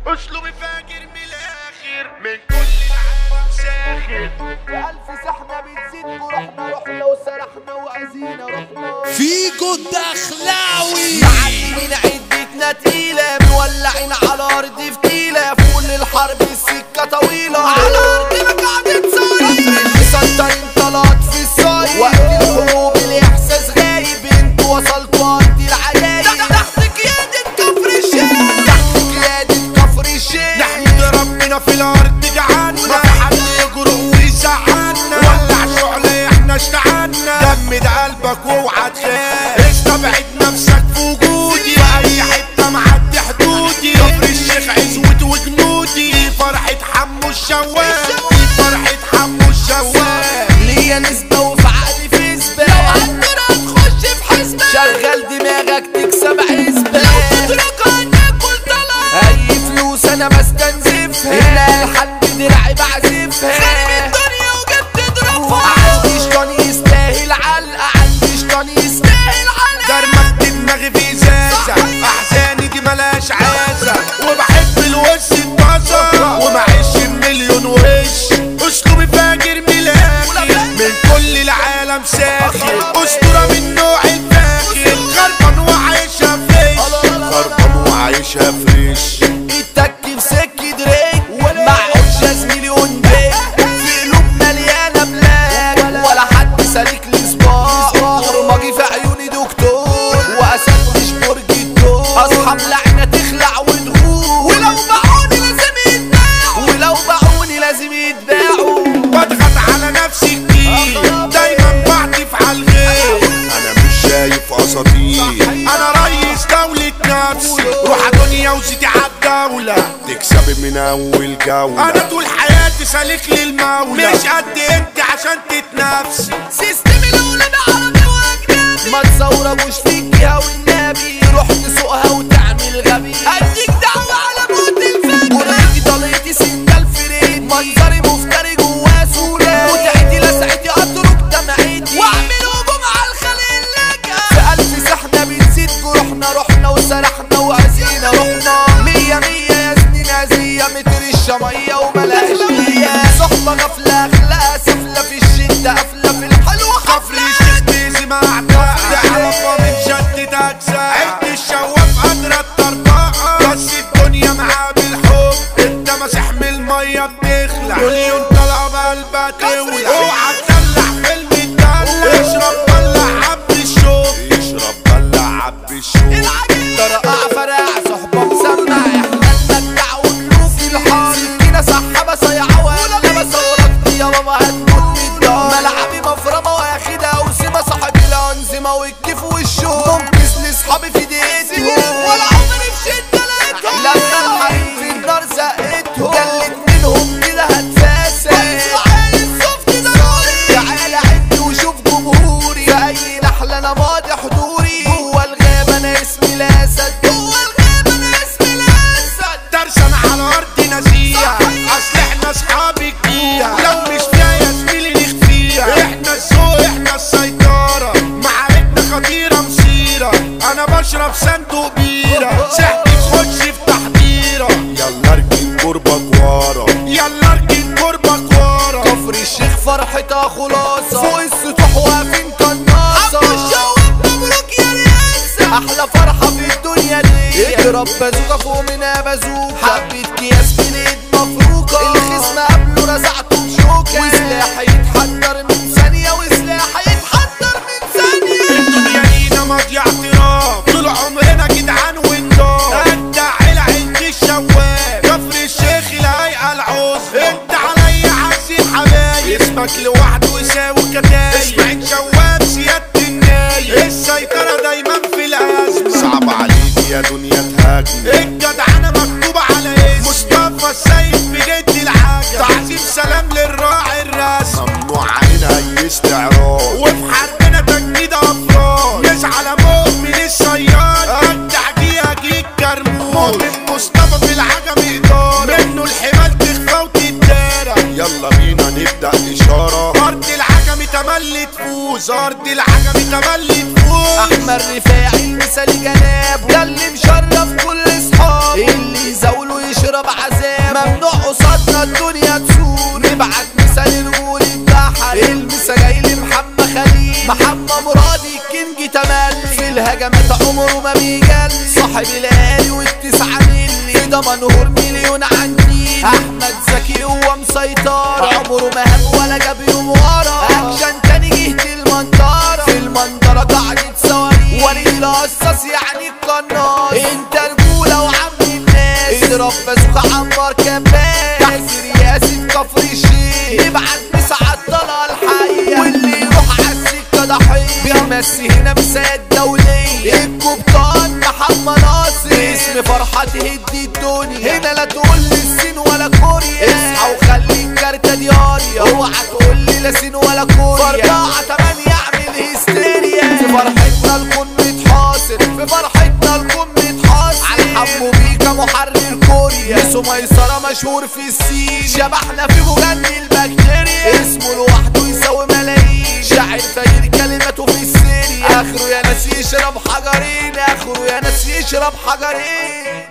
اسلوبي فاجر من الاخر من كل العالم ساخر. بألف سحنة بتزيد رحنا وسرحنا وأذينا رحنا فيكو الدخلاوي معلمين عدتنا تقيلة مولعين على أرض فتيلة فوق الحرب السكة طويلة على أرضنا قاعدة صاير مسيطرين طلعت في الصاير وقت الحروب الإحساس غايب انتوا وصلتوا أرض العجايب تحت قيادة كفر الشيخ تحت قيادة كفر الشيخ نحمد ربنا في الارض جعلنا ما في حد يجرؤ ويزعلنا ولع شعلة احنا اشتعلنا جمد قلبك واوعى تخاف استبعد نفسك في وجودي في اي حتة معدي حدودي كفر الشيخ عزوة وجنودي فرحة حمو الشواف فرحة حمو الشواف ليا نسبة وفي عقلي في سبة لو عندنا هتخش في حسبة شغل دماغك تكسب عزبة لو تترك هناكل طلع اي فلوس انا بستنزفها هنا الحل بدرعي بعزفها خرب الدنيا وجبت تضربها عندي شيطان يستاهل علقة عندي شيطان يستاهل علقة درمك دماغي في ازازة احزاني دي ملاش عازة وبحب الوش الطازة ومعيش مليون وش اسلوبي فاجر من الاخر من كل العالم ساخر اسطورة من نوع الفاخر خربان وعايشة فريش خربان وعايشة فريش التك في سكة دريك معهوش يا زميلي ونديك في قلوب مليانة بلاك ولا حد سالك لصباع برمجي في عيوني دكتور واسد مش برج الدور اصحاب لعنة تخلع وتغور ولو باعوني لازم يتباعوا ولو باعوني لازم يتباعوا بضغط على نفسي كتير دايما بعطف على الغير انا مش شايف اساطير انا رئيس دولة نفسي روح دنيا وزيدي عالدولة تكسب من اول جولة انا طول حياتي سالك للمولى مش قد انت عشان تتنافسي سيستم الاولاد عربي واجنبي ما تصوربوش فيك يا والنبي روح تسوقها وتعمل غبي اديك دعوة على موت الفجر وريكي طليتي سنجل فريد منظري مفتري جواه سولا متعتي لسعتي اترك دمعتي واعمل هجوم على الخلق اللجأ في ألف سحنة بنسيت رحنا وسرحنا وأذينا رحنا مية يا سنين أذية متر الشمية وملاش ليا صحبة غفلة أخلاق سفلة في الشدة قفلة في الحلوة كفر الشيخ بيزي مع اعداء تعرفها من شدة اجزاء عد الشواف قادرة الطربقة بس الدنيا معاه بالحب انت مسح من المية بتخلع مليون طلقة بقلبها تولع اوعى تدلع فيلم الدلع اشرب بلع عب الشوق اشرب بلع عب الشوق طرقع فرع صحبة مسمع احنا المدع ونلوف الحار سكينة سحابة صيعة ولا بصورك يا بابا هتموت من الدار ملعبي مفرمة واخدها وسيمة صاحب الأنظمة والكيف والشوق منقذ لصحابي في دقيقتهم ولا عمري في شدة لقيتهم لما الحريم في النار زقتهم جلت منهم كده هتفاسد عايز صفت ضروري تعالى عد وشوف جمهوري في أي نحلة أنا ماضي حضوري جوه الغابة أنا اسمي الأسد جوه الغابة أنا اسمي الأسد درسان على ارض نزيهة اصل احنا اصحاب الجيهة لو مش فيها يا زميلي نخفيها احنا الذوق احنا السيطرة معاركنا خطيرة مثيرة انا بشرب صندوق بيرة سحبي تخش في تحضيرة يلا اركن قربك ورا يلا اركن قربك ورا كفر الشيخ فرحتها خلاصة فوق السطوح واقفين قناصة حب الشواب مبروك يا رياسة أحلى فرحة في الدنيا دي اضرب بازوكا فوق منها بازوكا حبة أكياس في الإيد مفروكة الخصم قبله رزعته بشوكة وسلاح يتحضر من ثانية وسلاح يتحضر من ثانية الدنيا لينا ماضية اعتراف طول عمرنا جدعان ونضاف انت عند الشواف كفر الشيخ الهيئة العظمى انت عليا عزيز حبايب اسمك لوحده يساوي كتايب اسمعك شواف سيادة النايب السيطرة دايما في الأزمة صعب عليك يا دنيا تهاجم الجدعنة مكتوبة على اسم مصطفى السيد بجد العجب تعظيم سلام للراعي الرسمي ممنوع علينا اي استعراض وفي حربنا تجنيد افراد مش على مؤمن الصياد التعجيه جيك كرمون مؤمن مصطفى في العجم اداره منه الحمال تخفى وتتدارى يلا بينا نبدا اشاره ارض العجم تملي تفوز ارض العجم تملي تفوز أحمد رفاعي المثالي جنابه ده اللي مشرف كل أصحابه اللي يزاوله يشرب الهجمات عمره ما بيجل صاحب الالي والتسعة ملي ده منهور مليون عندي احمد زكي هو مسيطر عمره ما هب ولا جاب يوم ورا اكشن تاني جهة المنطرة في المنطرة قاعدة صواريخ وليد القصاص يعني القناص انت رجولة وعم الناس اضرب بازوكا عمار كباس تحت رياسة كفر الشيخ نبعت نسعى الطلقة الحية واللي يروح عالسكة ضحية بيمسي هنا مساعد دولية القبطان محمد ناصر اسم فرحة تهدي الدنيا هنا لا تقول لي الصين ولا كوريا اصحى وخلي الكارتة دياريا اوعى تقول لي لا صين ولا كوريا 4-8 اعمل هستيريا في فرحتنا الكون متحاصر في فرحتنا الكون متحاصر على حمو بيكا محرر كوريا اسمه ميسرة مشهور في الصين شبحنا في مغني البكتيريا اسمه لوحده يساوي ملايين شاعر فاير كلماته في السيريا اخره يا ناس يشرب حجرين اخره يا ناس يشرب حجرين